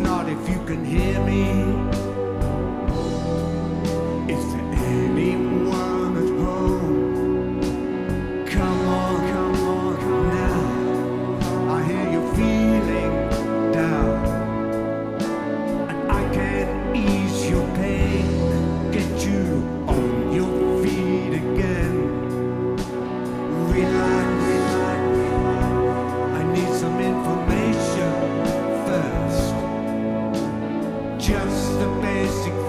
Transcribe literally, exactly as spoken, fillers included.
not if you can hear me. Is there anyone at home? Come on, come on, come now. I hear you feeling down, and I can ease your pain, get you on your feet again. Relax, relax. I need some information first. Just the basic